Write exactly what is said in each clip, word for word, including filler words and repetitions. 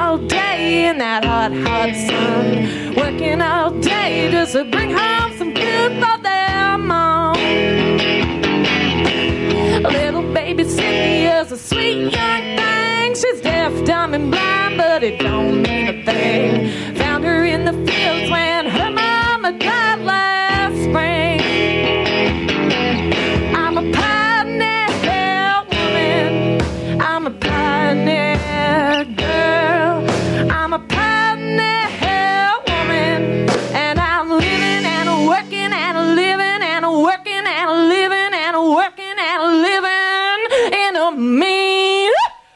all day in that hot, hot sun, working all day just to bring home some food for their mom. Little baby Cynthia's a sweet young thing. She's deaf, dumb, and blind, but it don't mean a thing. Found her in the fields when her mama died last spring. I'm a pioneer woman. I'm a pioneer girl. I'm a pioneer woman. And I'm living and a working and a living and a working and a living and a working and a living in a mean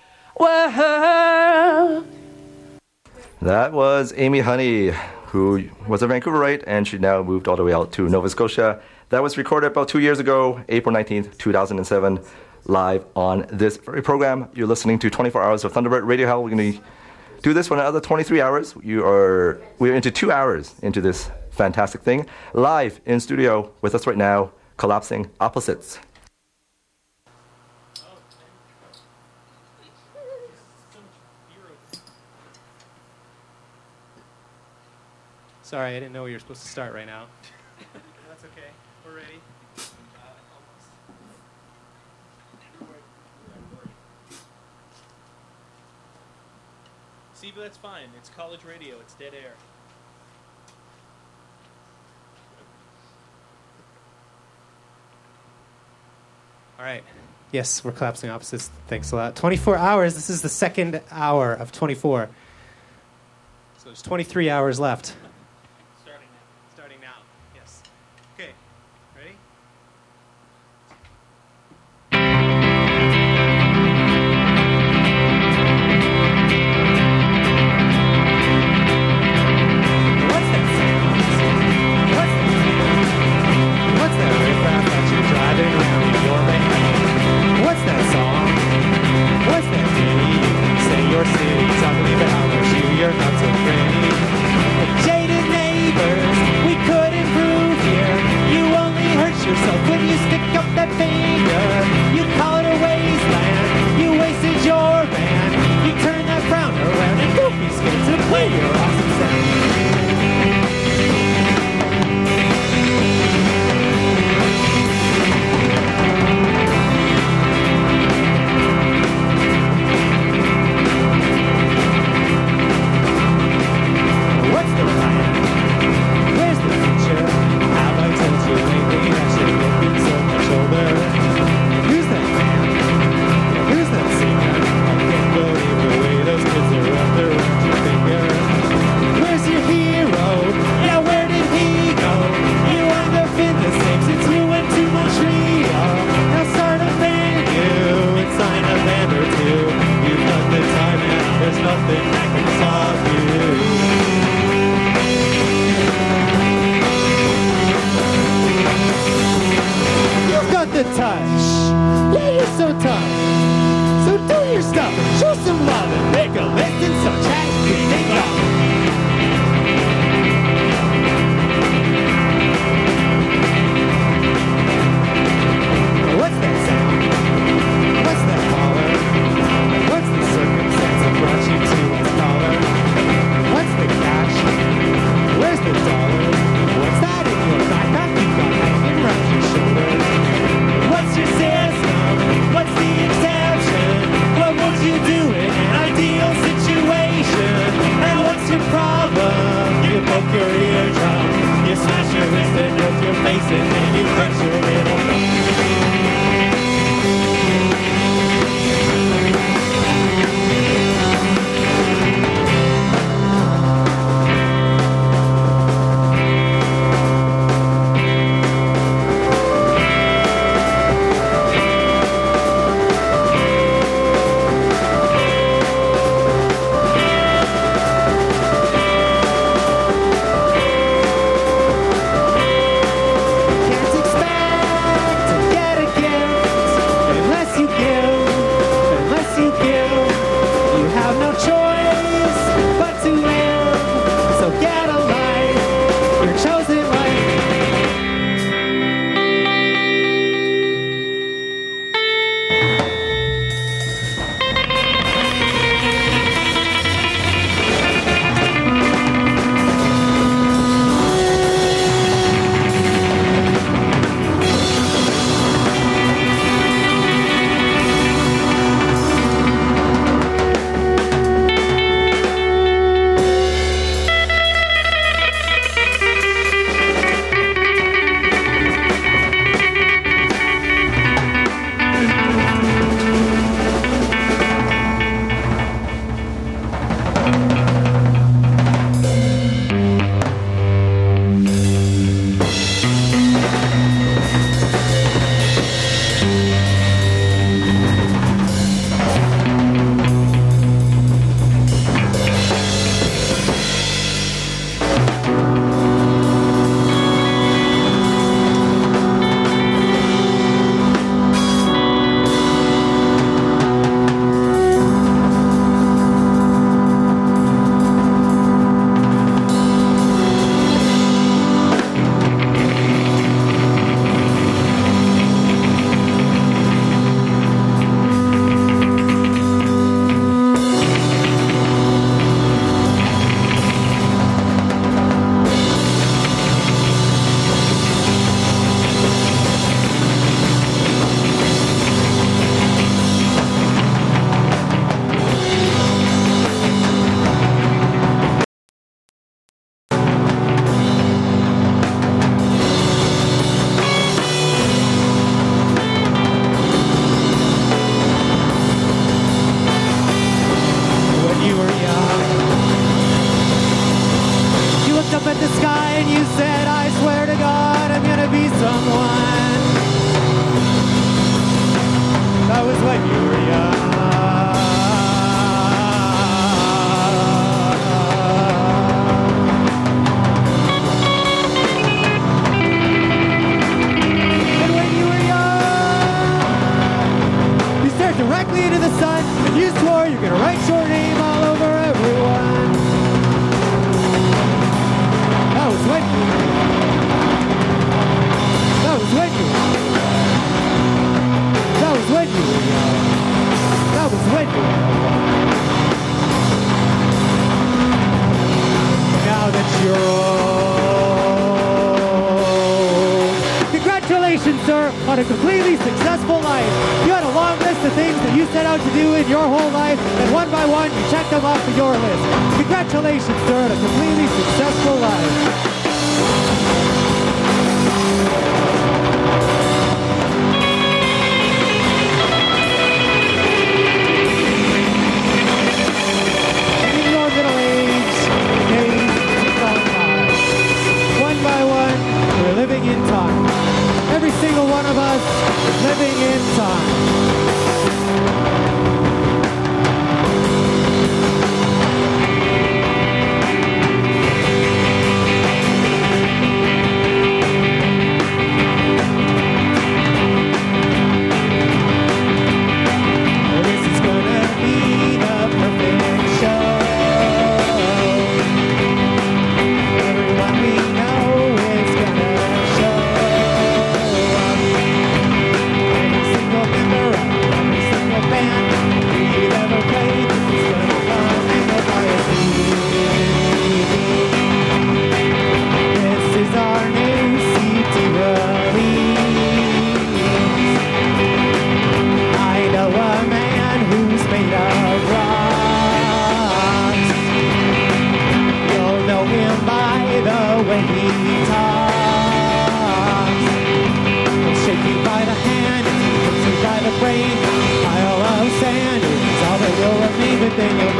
world. That was Amy Honey, who was a Vancouverite, and she now moved all the way out to Nova Scotia. That was recorded about two years ago, April nineteenth, two thousand seven, live on this very program. You're listening to twenty-four hours of Thunderbird Radio Hell. We're going to do this for another twenty-three hours. You are, we're into two hours into this fantastic thing. Live in studio with us right now, Collapsing Opposites. Sorry, I didn't know you were supposed to start right now. That's okay. We're ready. See, but that's fine. It's college radio. It's dead air. All right. Yes, we're collapsing opposites. Thanks a lot. twenty-four hours. This is the second hour of twenty-four. So there's twenty-three hours left. Starting now. Starting now. Yes. Okay. Ready? What's that sound? What's that? What's that riffraff that you're driving around in your van? What's that song? What's that ditty? Say your city, talking about how much you, you're not so pretty. Jaded neighbors, we could improve here. You only hurt yourself when you stick up that finger. You call it a wasteland, you wasted your band. You turn that frown around and don't be scared to play your awesome sound. What's the plan? Where's the future? Have I told you lately that you're looking so much older? Who's that man? Who's that singer? I can't believe the way those kids are up there around your finger. Where's your hero? Yeah, where did he go? You wind up in the same since you went to Montreal. Now start a band new and sign a band or two. You've got the time and there's nothing that can stop you. You've got the touch. Yeah, you're so tough. So do your stuff. Show some love and make a list and so chat you think of. What's that sound? What's that holler? What's the circumstance that brought you to a scholar? a completely successful life. You had a long list of things that you set out to do in your whole life, and one by one, you checked them off of your list. Congratulations, sir, on a completely successful life. Living in time. Every single one of us living in time. This is gonna be the perfect show. Everyone we know is gonna when he talks. He'll shake you by the hand, hits you by the brain. Pile of sand is all that will remain, but then you'll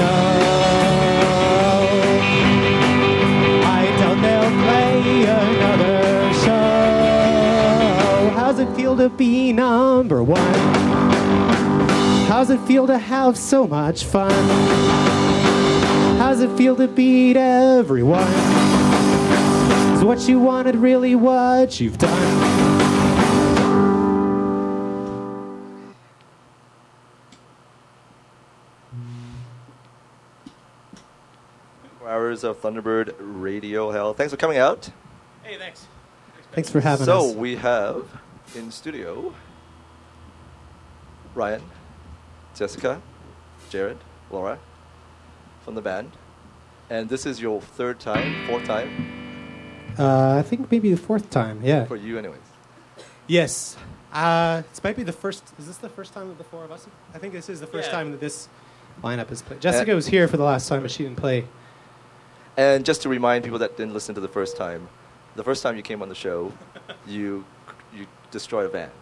know. I doubt they'll play another show. How's it feel to be number one? How's it feel to have so much fun? How's it feel to beat everyone? Is what you wanted really what you've done? Four hours of Thunderbird Radio Hell. Thanks for coming out. Hey, thanks. Thanks for having So us. we have in studio Ryan, Jessica, Jared, Laura from the band. And this is your third time, fourth time Uh, I think maybe the fourth time, yeah. for you anyways. Yes. Uh, this might be the first. Is this the first time that the four of us? I think this is the first Yeah. time that this lineup is played. Jessica was here for the last time, but she didn't play. And just to remind people that didn't listen to the first time, the first time you came on the show, you you destroyed a van.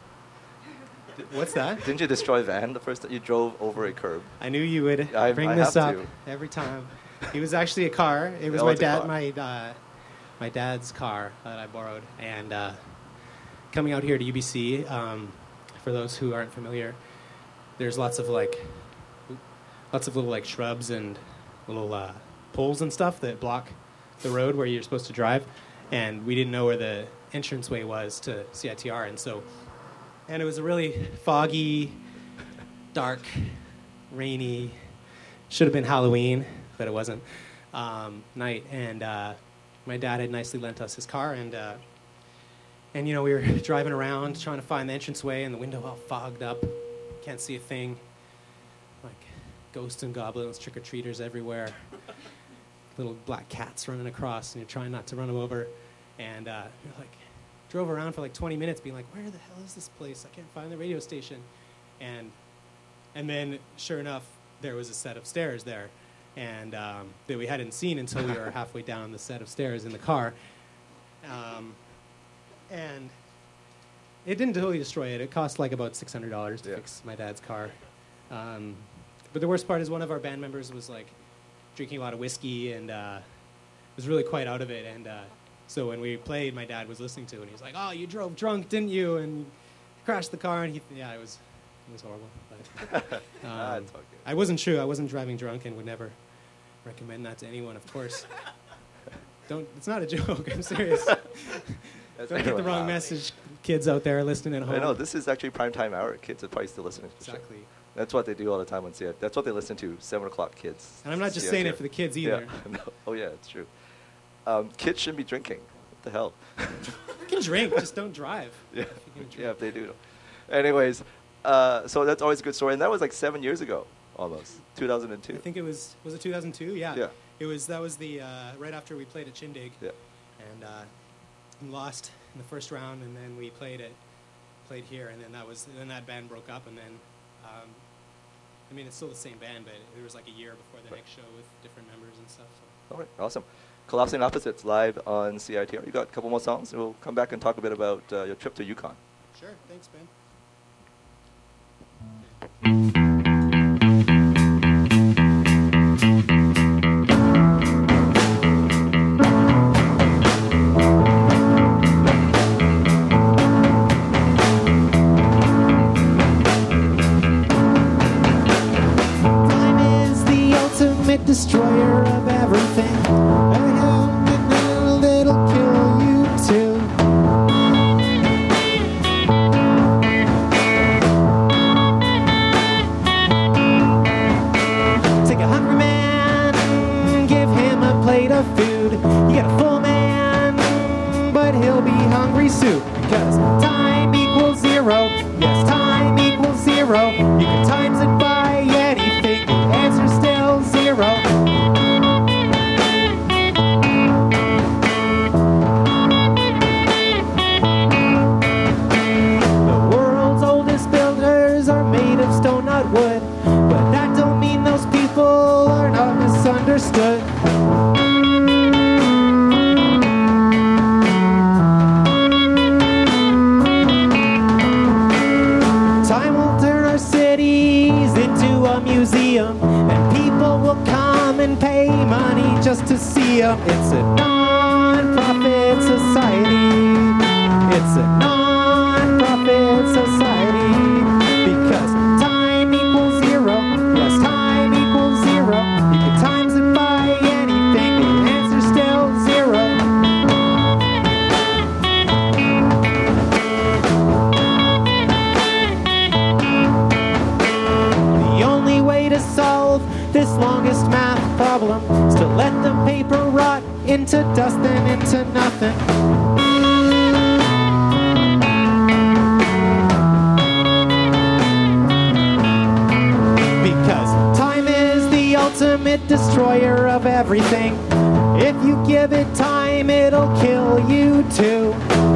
What's that? Didn't you destroy a van the first time you drove over a curb? I knew you would I- bring I this have up to. every time. It was actually a car. It was Oh, my it's a dad, car. my uh, my dad's car that I borrowed, and uh, coming out here to U B C. Um, for those who aren't familiar, there's lots of like lots of little like shrubs and little uh, poles and stuff that block the road where you're supposed to drive, and we didn't know where the entranceway was to C I T R, and so and it was a really foggy, dark, rainy. Should have been Halloween, but it wasn't. Um, night, and uh, my dad had nicely lent us his car, and uh, and you know we were driving around trying to find the entranceway, and the window all fogged up, can't see a thing. Like ghosts and goblins, trick or treaters everywhere, little black cats running across, and you're trying not to run them over, and uh, you're like drove around for like twenty minutes, being like, where the hell is this place? I can't find the radio station, and and then sure enough, there was a set of stairs there, and um, that we hadn't seen until we were halfway down the set of stairs in the car. Um, and it didn't totally destroy it. It cost like about six hundred dollars to Yeah. fix my dad's car. Um, but the worst part is one of our band members was like drinking a lot of whiskey and uh, was really quite out of it. And uh, so when we played, my dad was listening to it, and he was like, "Oh, you drove drunk, didn't you?" And crashed the car, and he, yeah, it was, it was horrible. But, Ah, um, it's all good. I wasn't true. I wasn't driving drunk, and would never recommend that to anyone, of course. Don't. It's not a joke. I'm serious. That's Don't get the everyone wrong laughing. message, kids out there listening at home. I know, this is actually prime time hour. Kids are probably still listening to the show. Exactly. That's what they do all the time on C I T. That's what they listen to, seven o'clock kids. And I'm not just C I T. saying it for the kids either. Yeah. No. Oh, yeah, it's true. Um, kids shouldn't be drinking. What the hell? You can drink, just don't drive. Yeah, If you can drink. yeah, if they do. Anyways, uh, so that's always a good story. And that was like seven years ago, almost, two thousand two. I think it was, was it two thousand two? Yeah. Yeah. It was, that was the, uh, right after we played at Shindig. Yeah. And uh, we lost in the first round, and then we played at played here, and then that was then that band broke up, and then um, I mean it's still the same band, but it was like a year before the next show with different members and stuff. So. All right, awesome. Collapsing Opposites live on C I T R. You got a couple more songs, and we'll come back and talk a bit about uh, your trip to Yukon. Sure, thanks, Ben. Destroyer of everything. I have a hell that'll kill you too. Take a hungry man, give him a plate of food. You get a full man, but he'll be hungry soon. Because time equals zero. Yes, time equals zero. You can times it by anything. The answer's still zero. The world's oldest builders are made of stone, not wood. But that don't mean those people are not misunderstood. Time will turn our cities into a museum, and people will come and pay money just to see them. It's a non-profit society. It's a non-profit society. Because time equals zero. Yes, time equals zero. You can times it by anything. The answer's still zero. The only way to solve this longest math problem is to let the paper rot into dust and into nothing. Because time is the ultimate destroyer of everything. If you give it time, it'll kill you too.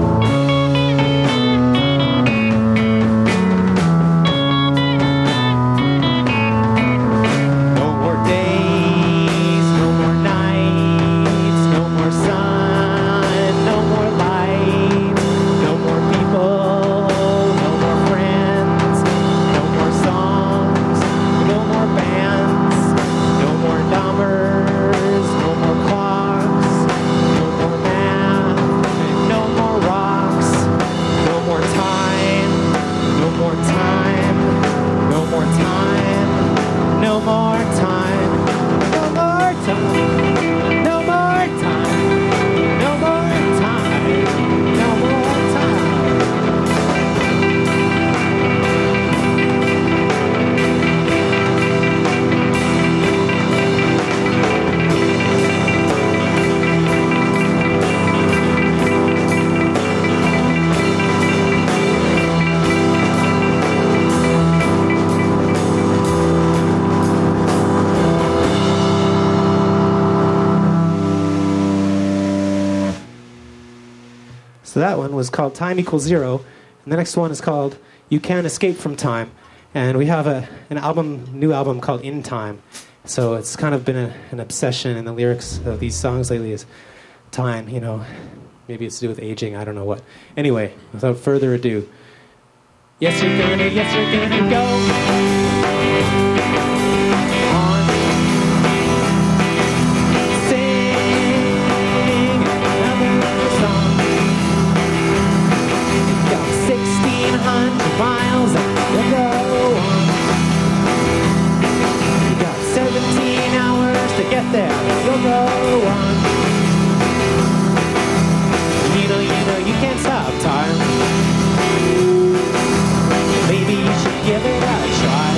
So that one was called Time Equals Zero. And the next one is called You Can't Escape from Time. And we have a, an album, new album called In Time. So it's kind of been a, an obsession in the lyrics of these songs lately is time, you know. Maybe it's to do with aging, I don't know what. Anyway, without further ado. Yes, you're gonna, yes, you're gonna go on. Sing another song. You've got sixteen hundred miles and you'll go on. You've got seventeen hours to get there, you'll go on. You know, you know, you can't stop time. Maybe you should give it a try.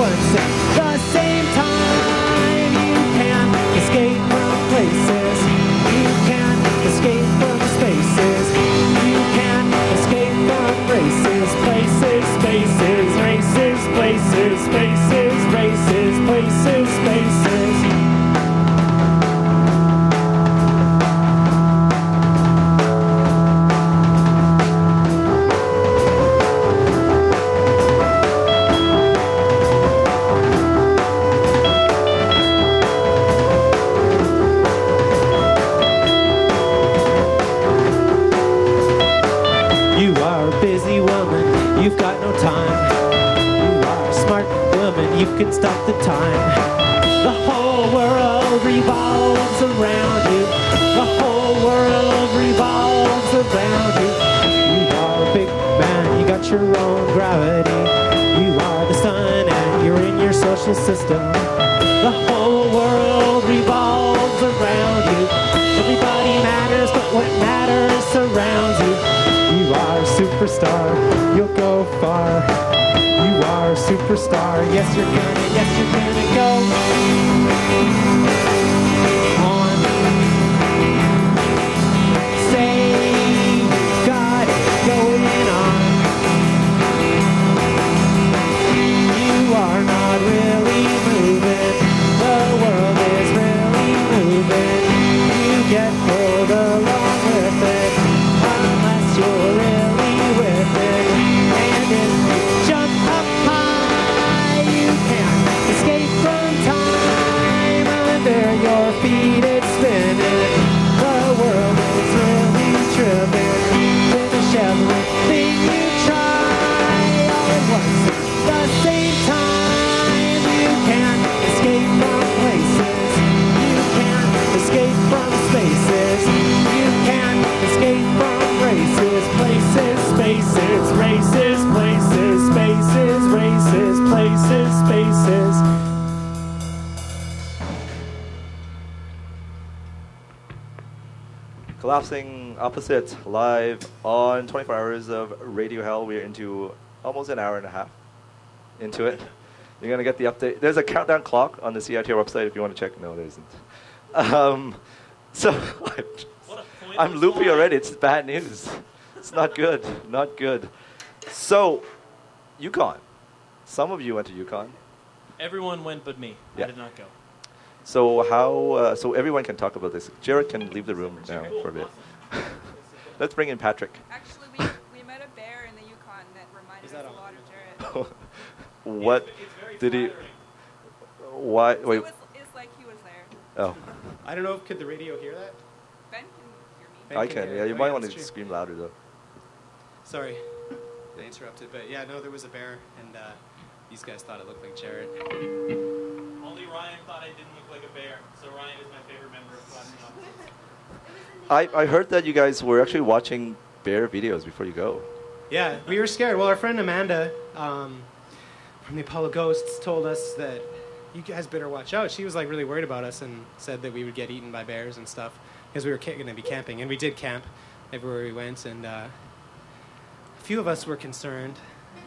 once at the same time. You can't escape from places. You can't escape from spaces. You can't escape from races. Places, spaces, races, places, spaces, races, places, spaces. You are a busy woman, you've got no time. You are a smart woman, you can stop the time. The whole world revolves around you. The whole world revolves around you. You are a big man, you got your own gravity. You are the sun and you're in your social system. The whole world revolves around you. Everybody matters, but what matters surrounds you. You are a superstar, you'll go far. You are a superstar, yes you're gonna, yes you're gonna go on. Say you got it going on. You are not really moving, the world is really moving. You get pulled along with it, unless you're really with it. And if you jump up high, you can't escape from time. Under your feet it's spinning, the world is really tripping. Finish everything you try, all at once at the same time. You can't escape from places. You can't escape from spaces. You can't escape from races, places, spaces, races, places, spaces, races, places, spaces. Collapsing Opposite, live on twenty-four hours of Radio Hell. We're into almost an hour and a half into it. You're going to get the update. There's a countdown clock on the C I T R website if you want to check. No, there isn't. Um, so What a pointless I'm loopy line. already. It's bad news. It's not good. Not good. So, Yukon. Some of you went to Yukon. Everyone went but me. Yeah. I did not go. So how? Uh, so everyone can talk about this. Jared can leave the room now for a bit. Let's bring in Patrick. Actually, we, we met a bear in the Yukon that reminded that us on? a lot of Jared. What It's, it's very did he? flattering. Why? It Wait. was, it's like he was there. Oh, I don't know, could the radio hear that? Ben can hear me. Ben I can can. hear Yeah, it. you Oh, might yeah, want to that's true. scream louder though. Sorry, I interrupted, but yeah, no, there was a bear, and uh, these guys thought it looked like Jared. Only Ryan thought I didn't look like a bear, so Ryan is my favorite member of Collapsing Opposites. I I heard that you guys were actually watching bear videos before you go. Yeah, we were scared. Well, our friend Amanda um, from the Apollo Ghosts told us that you guys better watch out. She was like really worried about us and said that we would get eaten by bears and stuff because we were ca- going to be camping, and we did camp everywhere we went, and uh, a few of us were concerned.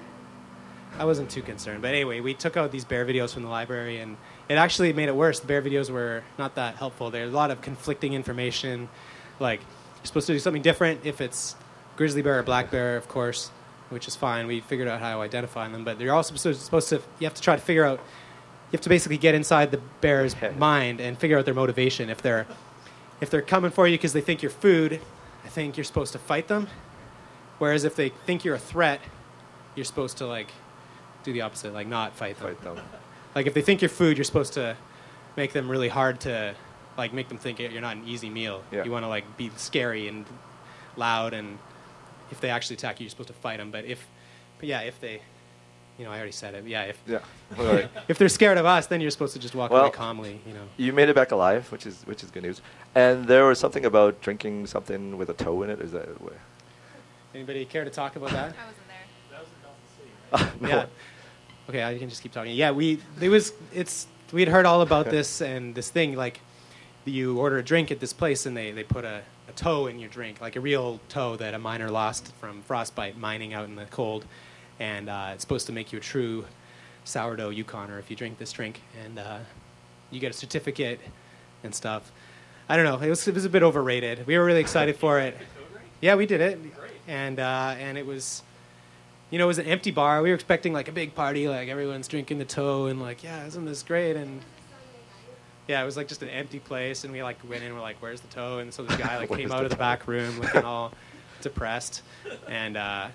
I wasn't too concerned, but anyway, we took out these bear videos from the library, and it actually made it worse. The bear videos were not that helpful. There's a lot of conflicting information, like you're supposed to do something different if it's grizzly bear or black bear, of course, which is fine. We figured out how to identify them, but they're also supposed supposed to. You have to try to figure out. You have to basically get inside the bear's mind and figure out their motivation. If they're if they're coming for you because they think you're food, I think you're supposed to fight them. Whereas if they think you're a threat, you're supposed to like do the opposite, like not fight them. Fight them. Like if they think you're food, you're supposed to make them really hard to, like make them think you're not an easy meal. Yeah. You want to like be scary and loud, and if they actually attack you, you're supposed to fight them. But if, but yeah, if they, you know, I already said it. Yeah, if Yeah. All right. if they're scared of us, then you're supposed to just walk Well- away calmly. You know. You made it back alive, which is which is good news. And there was something about drinking something with a toe in it. Is that way? Anybody care to talk about that? I wasn't there. That was in Delta City, right? No. Yeah. Okay, I can just keep talking. Yeah, we it was it's we had heard all about this and this thing like you order a drink at this place and they, they put a, a toe in your drink, like a real toe that a miner lost from frostbite mining out in the cold, and uh, it's supposed to make you a true sourdough Yukoner if you drink this drink, and uh, you get a certificate and stuff. I don't know. It was it was a bit overrated. We were really excited for it. Yeah, we did it, and uh, and it was, you know, it was an empty bar. We were expecting like a big party, like everyone's drinking the toe, and like, yeah, isn't this great? And yeah, it was like just an empty place, and we like went in. We're like, where's the toe? And so this guy like came out of the back room looking all depressed, and uh,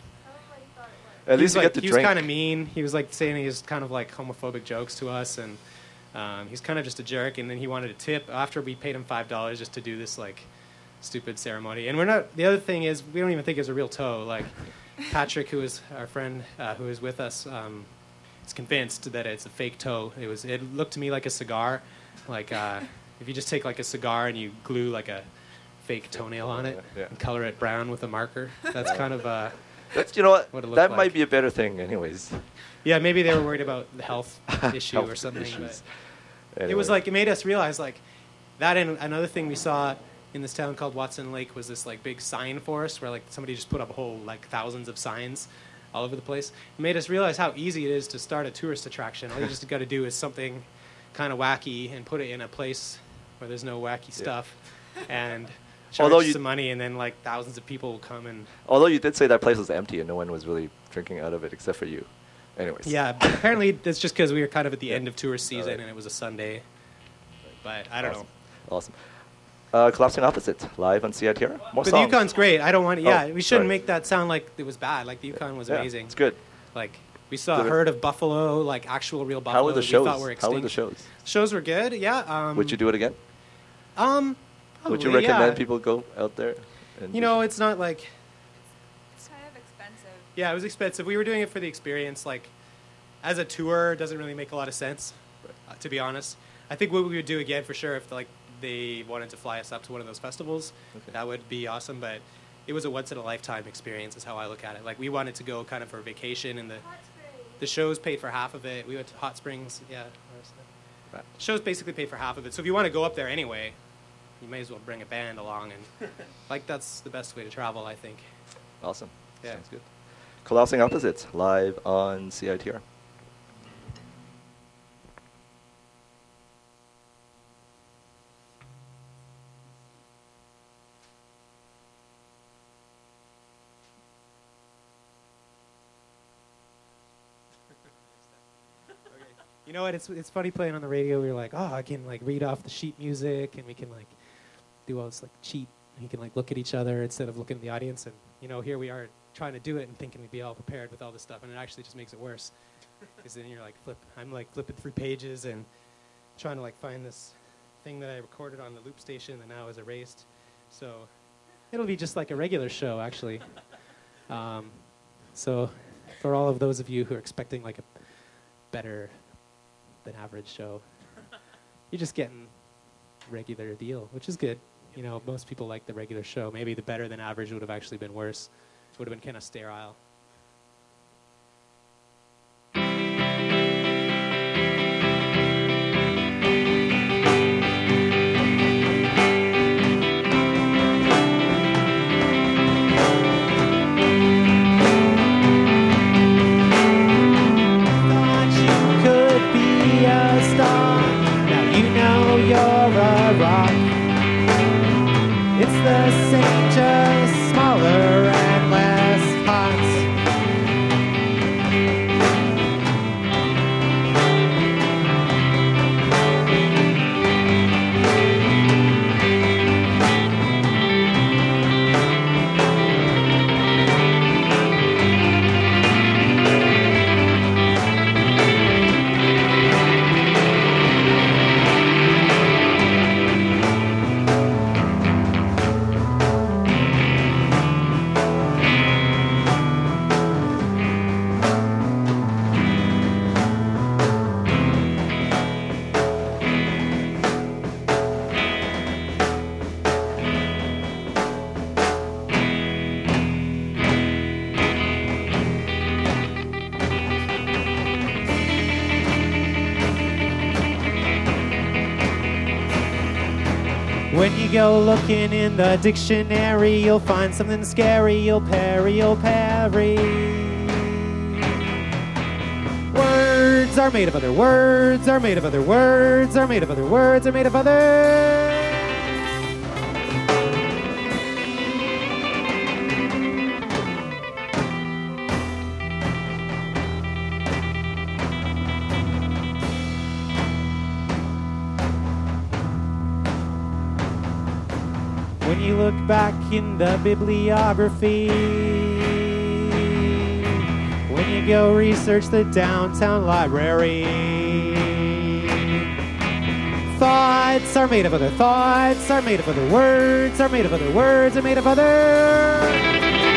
At he least was, you like, get to he drink. was kind of mean. He was like saying he was kind of like homophobic jokes to us, and um, he's kind of just a jerk. And then he wanted a tip after we paid him five dollars just to do this like stupid ceremony. And we're not. The other thing is we don't even think it's a real toe. Like Patrick, who is our friend uh, who is with us, um, is convinced that it's a fake toe. It was. It looked to me like a cigar. Like uh, if you just take like a cigar and you glue like a fake toenail on it Yeah. and color it brown with a marker. That's kind of uh, That's, you know what? what it looked That like. might be a better thing, anyways. yeah. Maybe they were worried about the health issue Health or something. issues. But it was like it made us realize like that. And another thing we saw in this town called Watson Lake was this like big sign forest where like somebody just put up a whole like thousands of signs all over the place. It made us realize how easy it is to start a tourist attraction. All you just got to do is something kind of wacky and put it in a place where there's no wacky stuff, and charge Although you- some money, and then like thousands of people will come and Although you did say that place was empty and no one was really drinking out of it except for you. Anyways. yeah. But apparently that's just because we were kind of at the end of tourist season Alright. and it was a Sunday. But I don't Awesome. know. Awesome. Uh, Collapsing Opposite, live on C I T R. More But songs. the Yukon's great. I don't want. Yeah, Oh, we shouldn't sorry. make that sound like it was bad. Like the Yukon was Yeah, amazing. It's good. Like we saw a The- herd of buffalo, like actual real buffalo. How were the we shows? thought were How extinct. were the shows? Shows were good. Yeah. Um, Would you do it again? Um. Would you probably, recommend yeah. people go out there? And You know, it's not like. It's kind of expensive. Yeah, it was expensive. We were doing it for the experience. Like, as a tour, it doesn't really make a lot of sense, uh, to be honest. I think what we would do again for sure if like they wanted to fly us up to one of those festivals, Okay. that would be awesome. But it was a once in a lifetime experience, is how I look at it. Like we wanted to go kind of for vacation, and the the shows paid for half of it. We went to Hot Springs. Yeah, Right. shows basically paid for half of it. So if you want to go up there anyway, you may as well bring a band along, and like that's the best way to travel, I think. Awesome. Yeah. Sounds good. Collapsing Opposites, live on C I T R. You know what? It's it's funny playing on the radio. We were like, oh, I can like read off the sheet music, and we can like do all this like cheat. And we can like look at each other instead of looking at the audience. And you know, here we are trying to do it and thinking we'd be all prepared with all this stuff, and it actually just makes it worse. Because then you're like flip. I'm like flipping through pages and trying to like find this thing that I recorded on the loop station that now is erased. So it'll be just like a regular show, actually. Um, so for all of those of you who are expecting like a better than average show, you're just getting regular deal, which is good. You know, most people like the regular show. Maybe the better than average would have actually been worse. It would have been kind of sterile. Thought you could be a star. Now you know you're a rock. It's the same, just smaller and less hot. When you go looking in the dictionary, you'll find something scary. You'll parry, you'll parry. Words words are made of other words are made of other words are made of other words are made of other. When you look back in the bibliography, when you go research the downtown library, thoughts are made of other thoughts are made of other words are made of other words are made of other.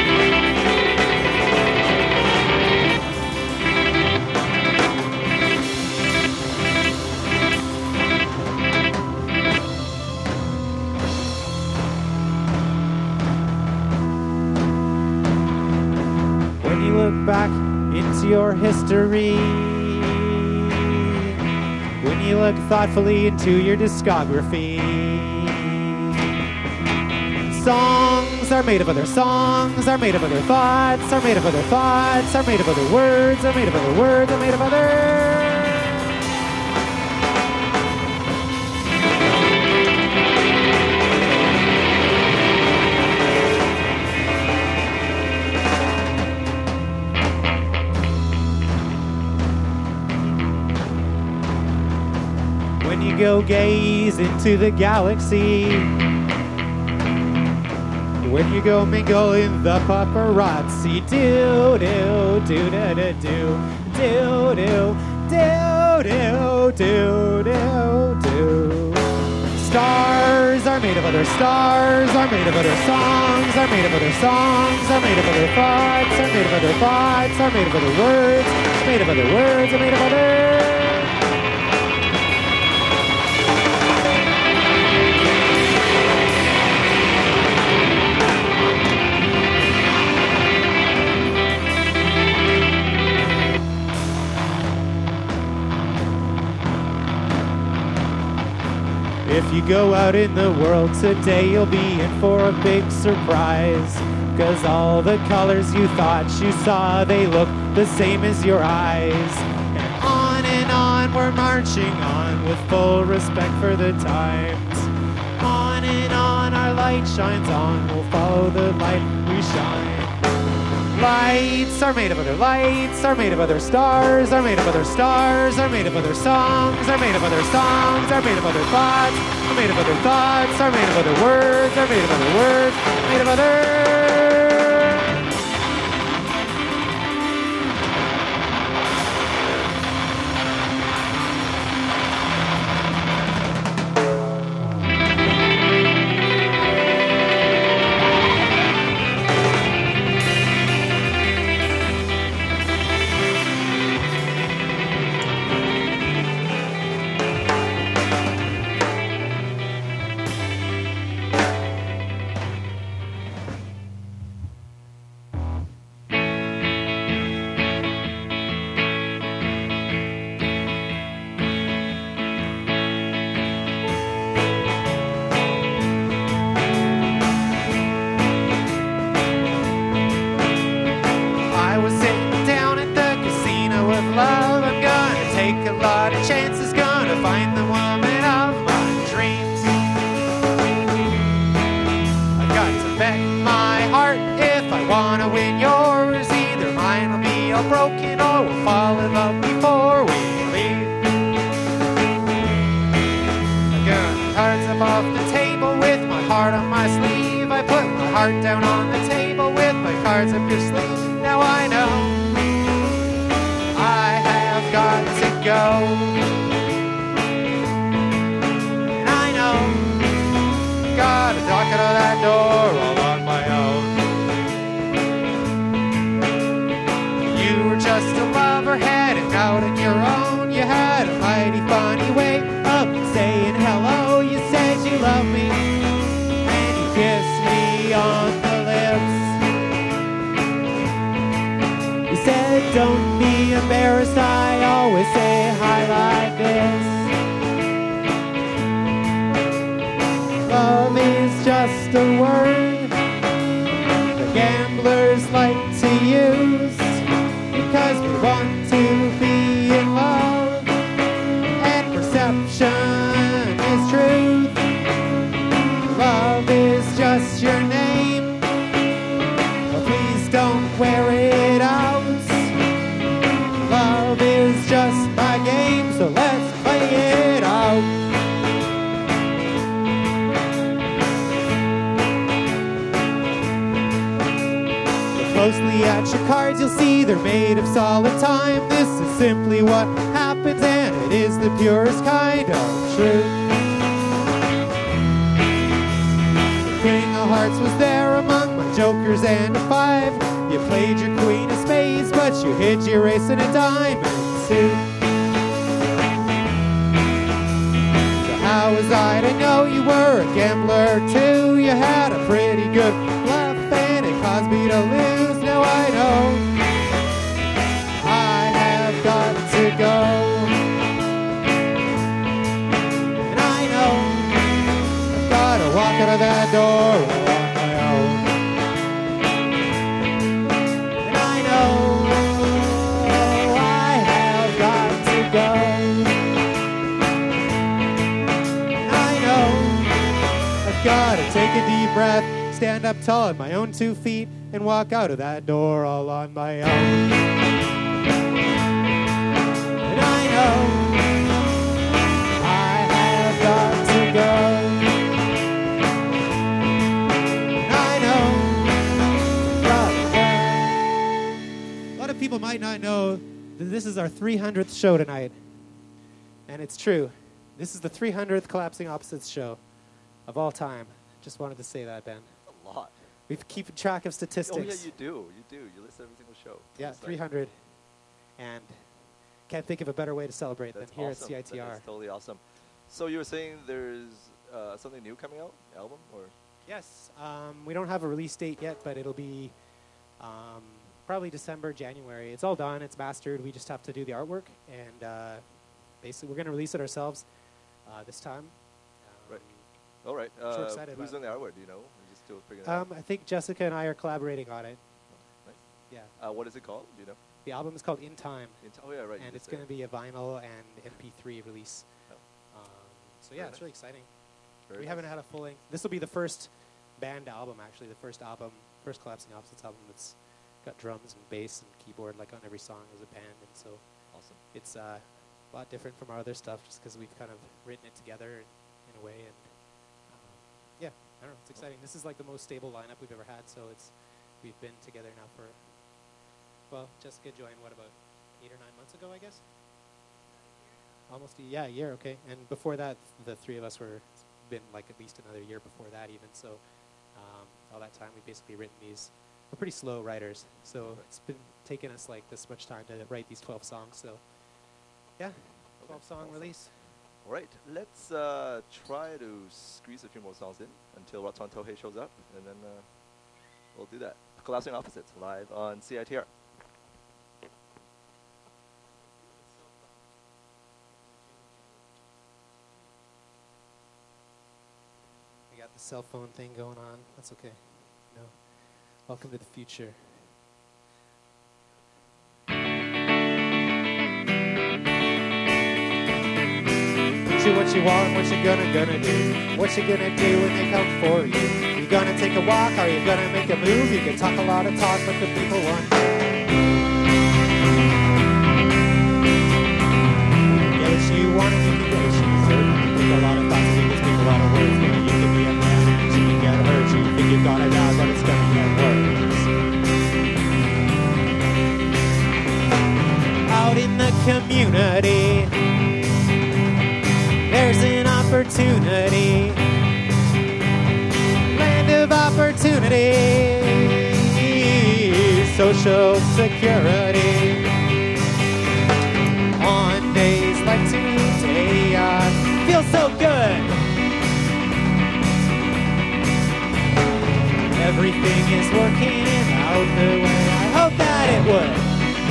Look back into your history, when you look thoughtfully into your discography, songs are made of other songs are made of other thoughts are made of other thoughts are made of other words are made of other words are made of other. Go gaze into the galaxy, when you go mingle in the paparazzi, do do do do do do do do do do do do. Stars are made of other stars are made of other songs are made of other songs are made of other thoughts are made of other thoughts are made of other words made of other words are made of other. If you go out in the world today, you'll be in for a big surprise. Cause all the colors you thought you saw, they look the same as your eyes. And on and on we're marching on with full respect for the times. On and on our light shines on, we'll follow the light we shine. Lights are made of other lights, are made of other stars, are made of other stars, are made of other songs, are made of other songs, are made of other thoughts, are made of other thoughts, are made of other words, are made of other words, made of other. Don't be embarrassed, I always say hi like this. Love is just a word the gamblers like to use, because we want to be in love. cards you'll see, they're made of solid time. This is simply what happens, and it is the purest kind of truth. The King of Hearts was there among my jokers and a five. You played your Queen of Spades, but you hid your ace in a diamond suit. So how was I to know you were a gambler too? You had a pretty good bluff and it caused me to lose. Now I know I have got to go, and I know I've got to walk out of that door all on my own. And I know I have got to go, and I know I've got to take a deep breath, stand up tall on my own two feet, and walk out of that door all on my own. And I know I have got to go. And I know got to go. A lot of people might not know that this is our three hundredth show tonight. And it's true. This is the three hundredth Collapsing Opposites show of all time. Just wanted to say that, Ben. A lot. We keep track of Oh statistics. yeah, you do. You do. You list every single show. Yeah, It's like- three hundred. And can't think of a better way to celebrate That's than here awesome. at C I T R. That is totally awesome. So you were saying there's uh, something new coming out, album or? Yes, um, we don't have a release date yet, but it'll be um, probably December, January. It's all done. It's mastered. We just have to do the artwork, and uh, basically we're going to release it ourselves uh, this time. Um, Right. All right. So Uh, excited who's about doing the artwork? Do you know? Are you just still figuring it out? Um, I think Jessica and I are collaborating on it. Nice. Yeah. Uh, what is it called? Do you know? The album is called In Time, In oh yeah, right. you and did it's say going to it. be a vinyl and M P three release. Oh. Um, so yeah, Very it's nice. really exciting. Very we nice. haven't had a full length. This will be the first band album, actually, the first album, first Collapsing Opposites album that's got drums and bass and keyboard like on every song as a band, and so Awesome. it's uh, a lot different from our other stuff just because we've kind of written it together in a way, and um, yeah, I don't know, it's exciting. This is like the most stable lineup we've ever had, so it's we've been together now for, well, Jessica joined, what, about eight or nine months ago, I guess? Almost a, yeah, a year, okay. And before that, the three of us were, it's been like at least another year before that even, so um, all that time we've basically written these. We're pretty slow writers, so it's been taking us like this much time to write these twelve songs, so yeah, twelve song awesome. release. All right. Let's uh, try to squeeze a few more songs in until Ratan Tohei shows up, and then uh, we'll do that. Collapsing Opposites live on C I T R. I got the cell phone thing going on. That's okay. No. Welcome to the future. Do what you want, what you gonna, gonna do. What you gonna do when they come for you. You gonna take a walk, or you gonna make a move? You can talk a lot of talk, but the people want to. Get what you want and you can get what you deserve. You think a lot of thoughts and you can speak a lot of words. But you can be a man and you can get hurt. You think you've got it out, but it's gonna get worse. Out in the community, there's an opportunity, land of opportunity, social security. On days like today, I feel so good. Everything is working out the way I hope that it would.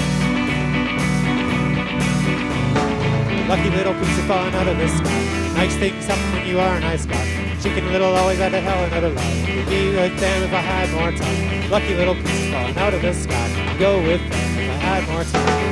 Lucky little piece of fun out of the sky. Nice things happen when you are a nice guy. Chicken Little always had to hell another life. Would be with them if I had more time. Lucky little piece of fun out of the sky. Go with them if I had more time.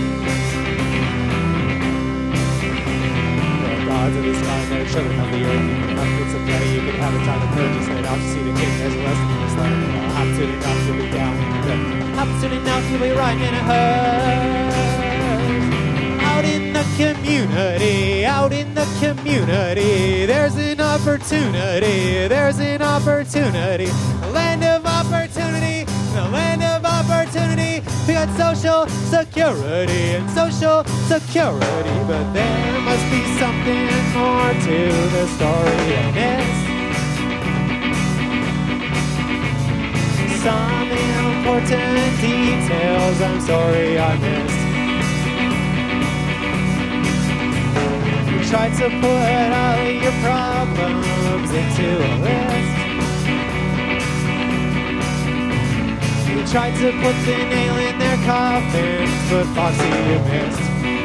The gods of the sky, they're children of the earth. You can have bits of plenty, you can have a time of purchase. Head out to see the king, there's a lesson in this land. Hop soon enough, you'll be down in the dirt. Hop soon enough, you'll be riding in a hearse. Out in the community, out in the community, there's an opportunity, there's an opportunity, a land of opportunity, the land of opportunity. We got social security and social security, but there must be something more to the story than this. Some important details I'm sorry I missed. You tried to put all your problems into a list. You tried to put the nail in their coffins, but Foxy you missed.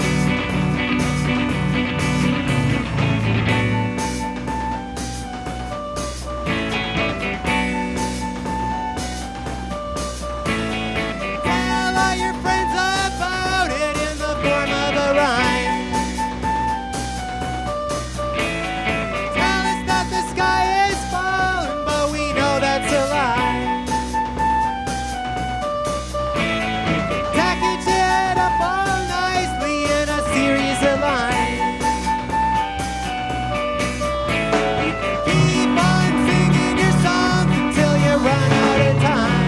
Tell all your friends about it in the form of a rhyme. Tell us that the sky is falling, but we know that's a lie. Package it up all nicely in a series of lines. You can keep on singing your songs until you run out of time.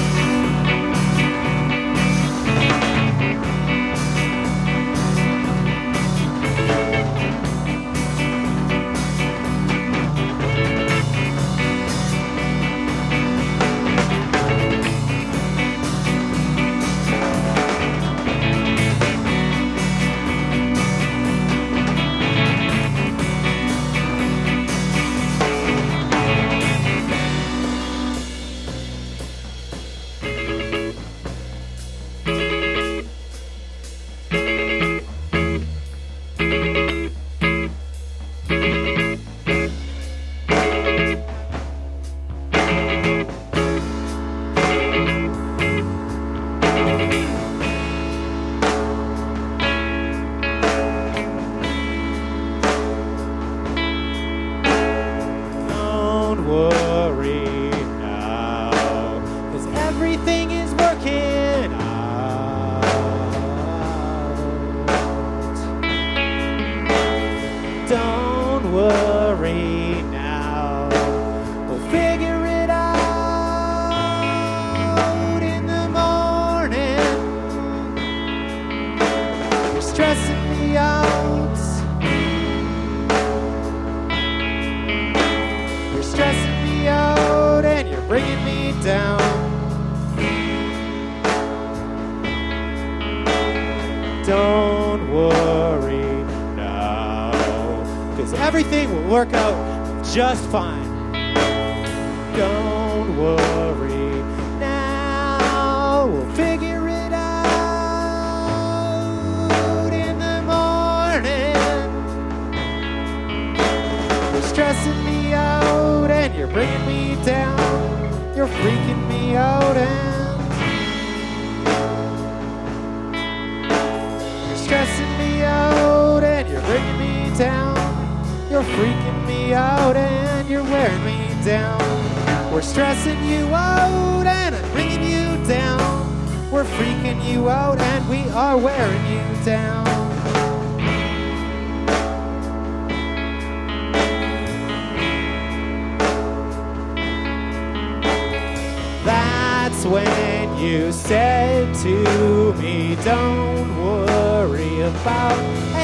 Don't worry now, 'cause everything is working out. Don't worry now, we'll figure it out in the morning. You're stressing me out. You're stressing me out and you're bringing me down. Don't worry now, 'cause everything will work out just fine. Don't worry now, we'll figure it out in the morning. You're stressing me out and you're bringing me down. You're freaking me out and you're stressing me out and you're bringing me down. You're freaking me out and you're wearing me down. We're stressing you out and I'm bringing you down. We're freaking you out and we are wearing you down. That's when you said to me, don't worry about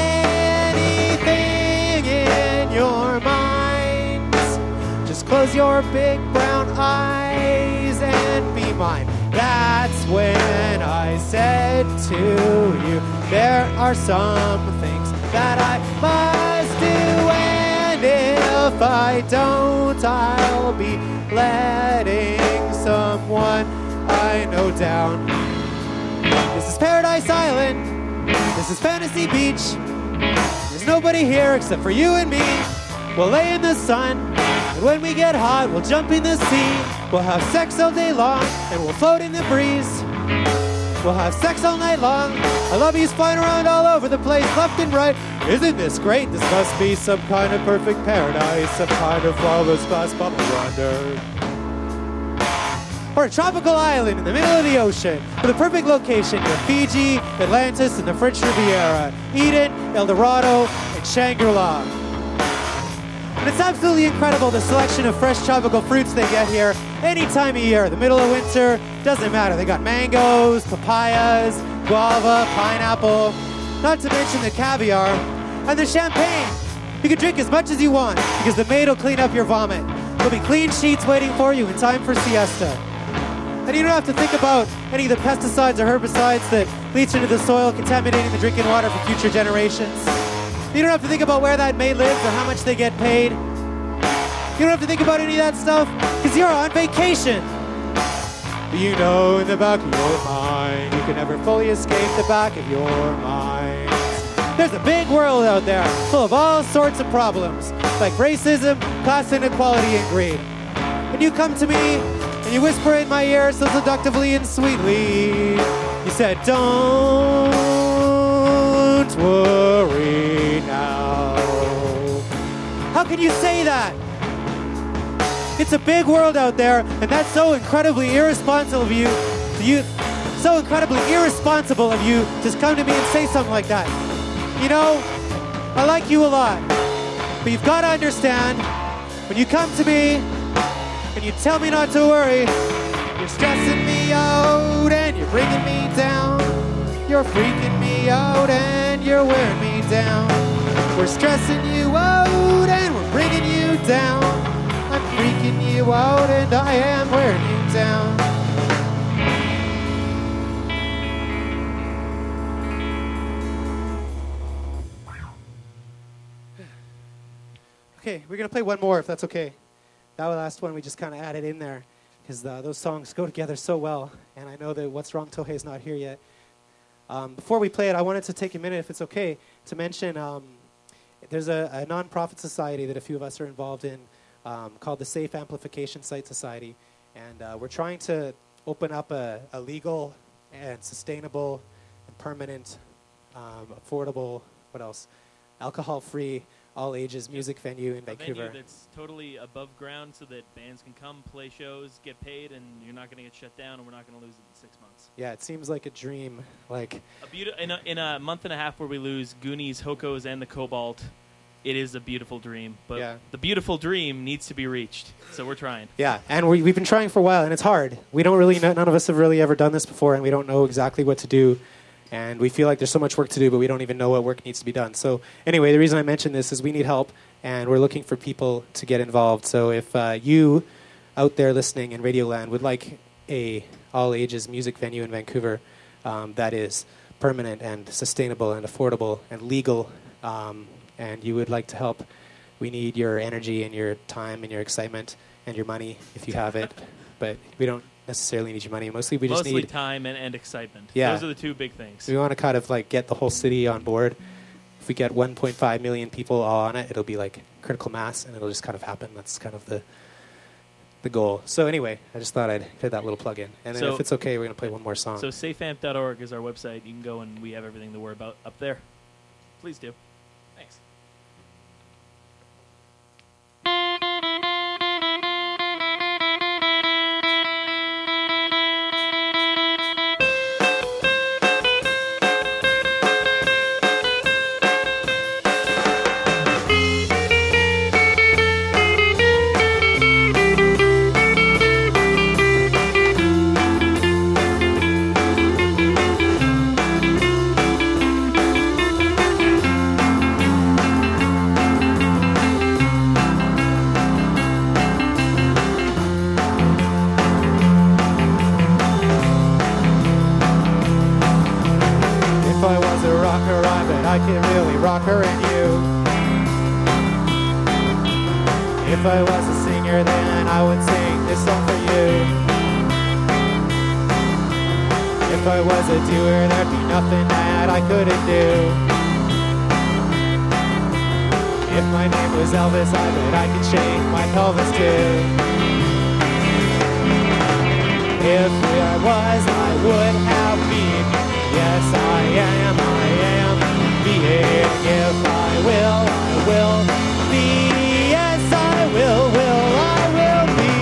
anything in your mind. Just close your big brown eyes and be mine. That's when I said to you, there are some things that I must do, and if I don't, I'll be letting someone I know down. This is Paradise Island. This is Fantasy Beach. There's nobody here except for you and me. We'll lay in the sun, and when we get hot, we'll jump in the sea. We'll have sex all day long, and we'll float in the breeze. We'll have sex all night long. I love yous flying around all over the place, left and right. Isn't this great? This must be some kind of perfect paradise, some kind of flawless glass bubble wonder. Or a tropical island in the middle of the ocean with a perfect location near Fiji, Atlantis, and the French Riviera, Eden, El Dorado, and Shangri-La. And it's absolutely incredible the selection of fresh tropical fruits they get here any time of year. The middle of winter, doesn't matter. They got mangoes, papayas, guava, pineapple, not to mention the caviar and the champagne. You can drink as much as you want because the maid will clean up your vomit. There'll be clean sheets waiting for you in time for siesta. And you don't have to think about any of the pesticides or herbicides that leach into the soil, contaminating the drinking water for future generations. You don't have to think about where that maid lives or how much they get paid. You don't have to think about any of that stuff because you're on vacation. But you know in the back of your mind, you can never fully escape the back of your mind. There's a big world out there full of all sorts of problems, like racism, class inequality, and greed. When you come to me and you whisper in my ear so seductively and sweetly, you said, don't worry now. How can you say that? It's a big world out there, and that's so incredibly irresponsible of you, you, so incredibly irresponsible of you to come to me and say something like that. You know, I like you a lot, but you've got to understand, when you come to me and you tell me not to worry, you're stressing me out and you're bringing me down. You're freaking me out and you're wearing me down. We're stressing you out and we're bringing you down. I'm freaking you out and I am wearing you down. Okay, we're going to play one more if that's okay. That last one we just kind of added in there because uh, those songs go together so well. And I know that What's Wrong Tohei is not here yet. Um, before we play it, I wanted to take a minute, if it's okay, to mention um, there's a, a non-profit society that a few of us are involved in um, called the Safe Amplification Site Society. And uh, we're trying to open up a, a legal and sustainable and permanent, um, affordable, what else, alcohol-free, all-ages music venue in a Vancouver. venue that's totally above ground so that bands can come, play shows, get paid, and you're not going to get shut down, and we're not going to lose it in six months. Yeah, it seems like a dream. Like a beauti- in, a, in a month and a half where we lose Goonies, Hokos, and the Cobalt, it is a beautiful dream. But yeah. the beautiful dream needs to be reached, so we're trying. Yeah, and we, we've been trying for a while, and it's hard. We don't really know, none of us have really ever done this before, and we don't know exactly what to do. And we feel like there's so much work to do, but we don't even know what work needs to be done. So anyway, the reason I mention this is we need help, and we're looking for people to get involved. So if uh, you out there listening in Radioland would like a all-ages music venue in Vancouver um, that is permanent and sustainable and affordable and legal, um, and you would like to help, we need your energy and your time and your excitement and your money if you have it. But we don't necessarily need your money. Mostly we just Mostly need time and, and excitement. Yeah. Those are the two big things. So we want to kind of like get the whole city on board. If we get one point five million people all on it, it'll be like critical mass, and it'll just kind of happen. That's kind of the the goal. So anyway, I just thought I'd fit that little plug in. And then So- if it's okay, we're going to play one more song. So safeamp dot org is our website. You can go and we have everything that we're about up there. Please do. Thanks. If I was a rocker, I bet I could really rock her and you. If I was a singer, then I would sing this song for you. If I was a doer, there'd be nothing that I couldn't do. If my name was Elvis, I bet I could shake my pelvis too. If I was, I would have been. Yes, I am, I am being. If I will, I will be. Yes, I will, will, I will be.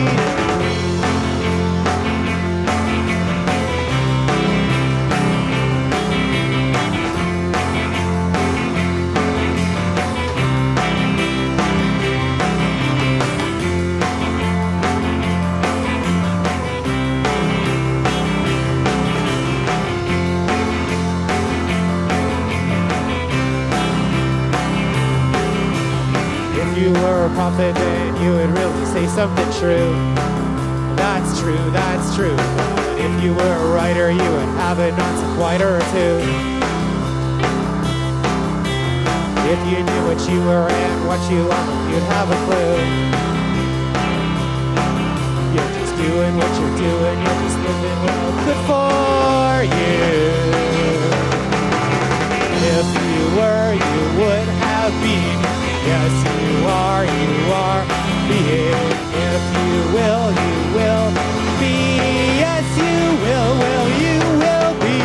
If you were a prophet, then you would really say something true. That's true, that's true. But if you were a writer, you would have a non-sequitur or two. If you knew what you were and what you loved, you'd have a clue. You're just doing what you're doing, you're just living well, good for you. If you were, you would have been. Yes, you are, you are being. If you will, you will be. Yes, you will, will, you will be.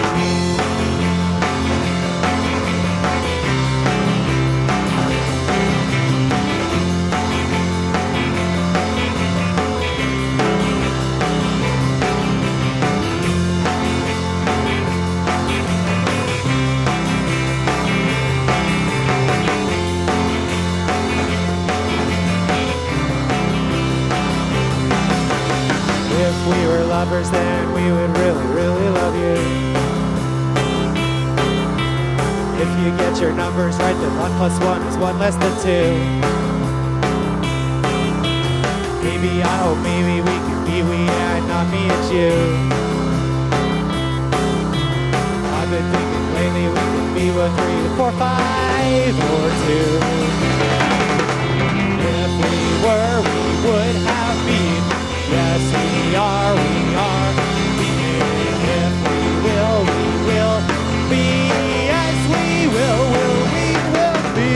If we were lovers, then we would really, really love you. If you get your numbers right, then one plus one is one less than two. Maybe I hope maybe we could be we and not me and you. I've been thinking lately we could be one, three, four, five, or two. If we were, we would have been. Yes, we are, we are being. If we will, we will be. Yes, we will, will, we will be.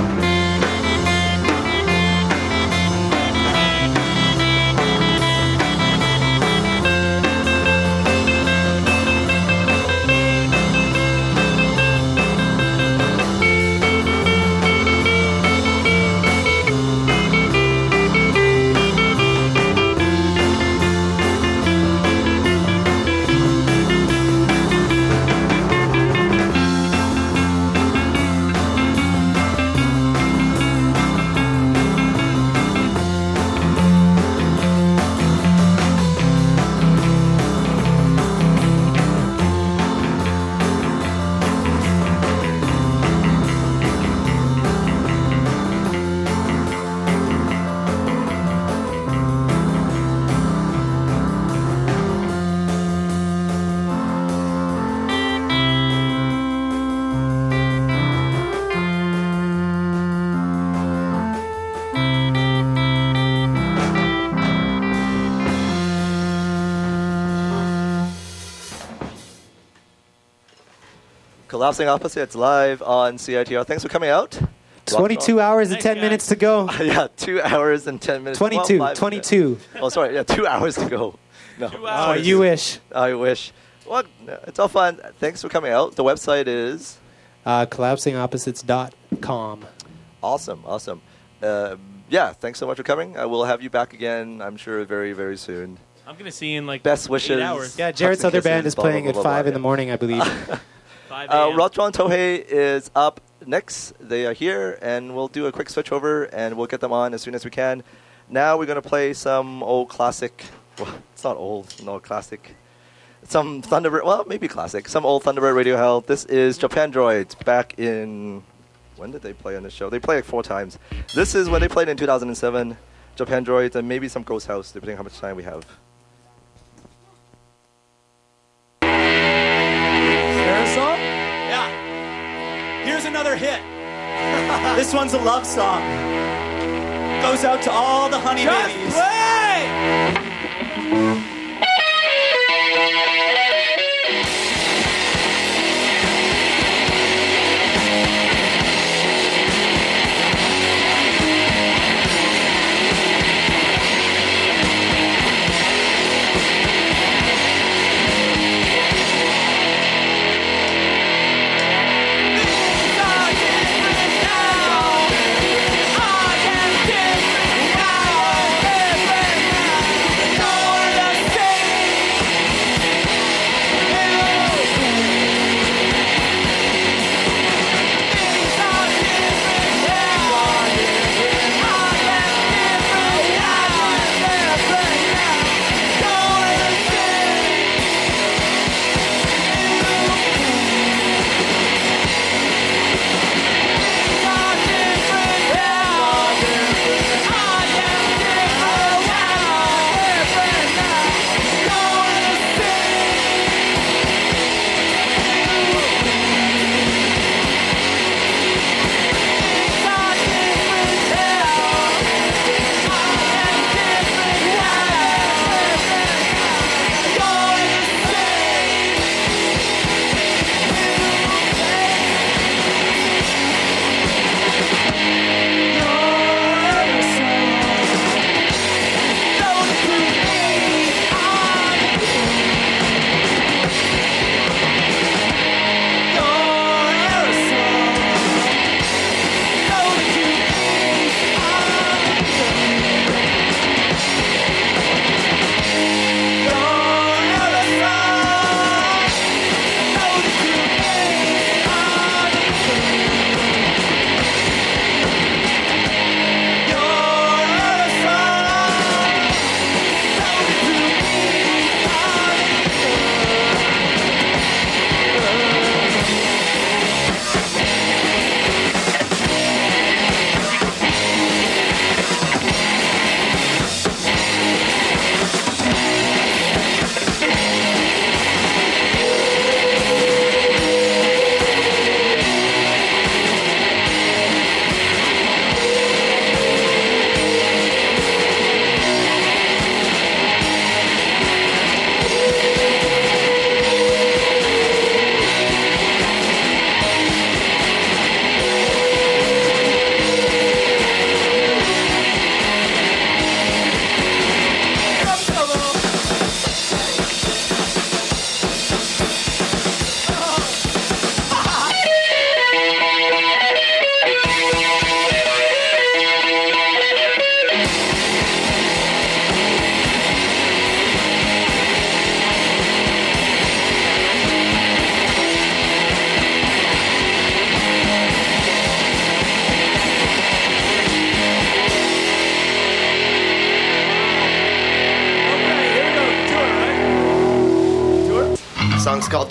Collapsing Opposites live on C I T R. Thanks for coming out. twenty-two hours and Thanks, ten guys. minutes to go. Yeah, two hours and ten minutes. twenty-two, Well, live- twenty-two. Oh, sorry. Yeah, two hours to go. No. Two Oh, hours. you wish. I wish. What? It's all fun. Thanks for coming out. The website is Uh, collapsing opposites dot com. awesome. Awesome. Uh, yeah, thanks so much for coming. I will have you back again, I'm sure, very, very soon. I'm gonna see you in like Best eight wishes. hours. Yeah, Jarrett's Hugs and other band kisses, is blah, blah, playing blah, at blah, five blah. in the morning, I believe. five Uh, a.m. Rotron Tohei is up next. They are here, and we'll do a quick switch over, and we'll get them on as soon as we can. Now we're going to play some old classic. Well, it's not old, no, classic. Some Thunderbird, well, maybe classic. Some old Thunderbird Radio Hell. This is Japan Droids back in. When did they play on the show? They played like four times. This is when they played in two thousand seven. Japan Droids, and maybe some Ghost House, depending on how much time we have. There a song? Yeah. Here's another hit. This one's a love song. Goes out to all the honey Just babies. play! I can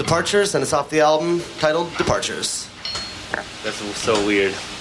Departures, and it's off the album titled Departures. That's so weird.